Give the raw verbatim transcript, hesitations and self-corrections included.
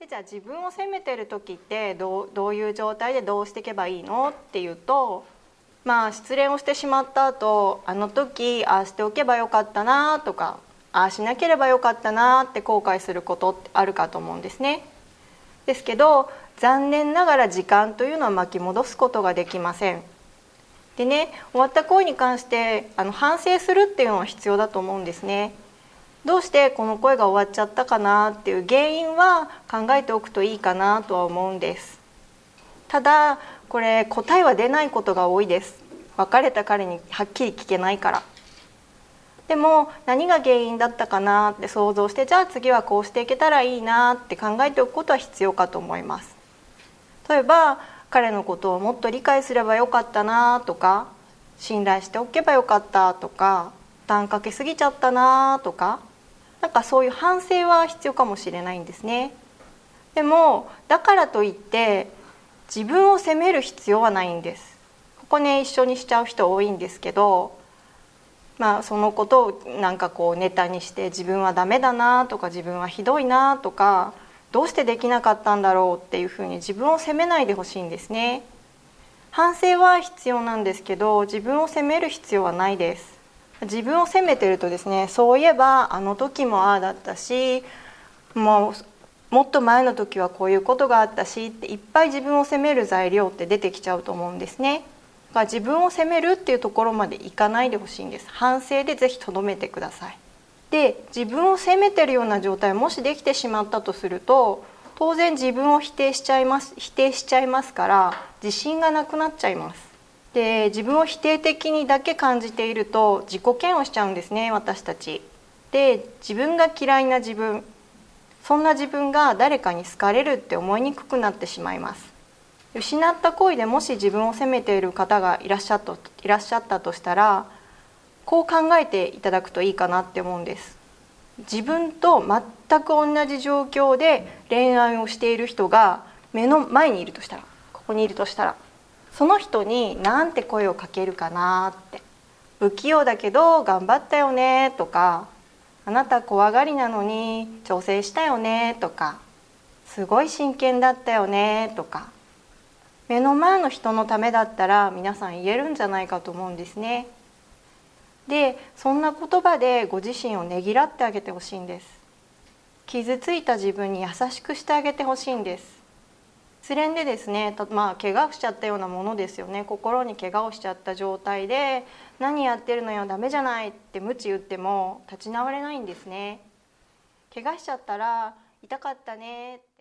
でじゃあ自分を責めてる時ってどう、どういう状態でどうしていけばいいのっていうと、まあ失恋をしてしまった後、あの時ああしておけばよかったなとか、ああしなければよかったなって後悔することってあるかと思うんですね。ですけど残念ながら時間というのは巻き戻すことができません。でね、終わった行為に関してあの反省するっていうのは必要だと思うんですね。どうしてこの声が終わっちゃったかなっていう原因は考えておくといいかなとは思うんです。ただこれ答えは出ないことが多いです。別れた彼にはっきり聞けないから。でも何が原因だったかなって想像して、じゃあ次はこうしていけたらいいなって考えておくことは必要かと思います。例えば彼のことをもっと理解すればよかったなとか、信頼しておけばよかったとか、負担かけすぎちゃったなとか、なんかそういう反省は必要かもしれないんですね。でもだからといって自分を責める必要はないんです。ここね一緒にしちゃう人多いんですけど、まあそのことをなんかこうネタにして自分はダメだなとか自分はひどいなとかどうしてできなかったんだろうっていうふうに自分を責めないでほしいんですね。反省は必要なんですけど自分を責める必要はないです。自分を責めてるとですね、そういえばあの時もああだったし、もうもっと前の時はこういうことがあったしっていっぱい自分を責める材料って出てきちゃうと思うんですね。だから自分を責めるっていうところまでいかないでほしいんです。反省でぜひとどめてください。で自分を責めてるような状態もしできてしまったとすると、当然自分を否定しちゃいます否定しちゃいますから自信がなくなっちゃいます。で自分を否定的にだけ感じていると自己嫌悪しちゃうんですね、私たち。で自分が嫌いな自分、そんな自分が誰かに好かれるって思いにくくなってしまいます。失った恋でもし自分を責めている方がいらっしゃったいらっしゃったとしたら、こう考えていただくといいかなって思うんです。自分と全く同じ状況で恋愛をしている人が目の前にいるとしたら、ここにいるとしたら、その人に何て声をかけるかなって。不器用だけど頑張ったよねとか、あなた怖がりなのに調整したよねとか、すごい真剣だったよねとか、目の前の人のためだったら皆さん言えるんじゃないかと思うんですね。でそんな言葉でご自身をねぎらってあげてほしいんです。傷ついた自分に優しくしてあげてほしいんです。失恋でですね、まあ怪我をしちゃったようなものですよね。心に怪我をしちゃった状態で何やってるのよダメじゃないって鞭打っても立ち直れないんですね。怪我しちゃったら痛かったね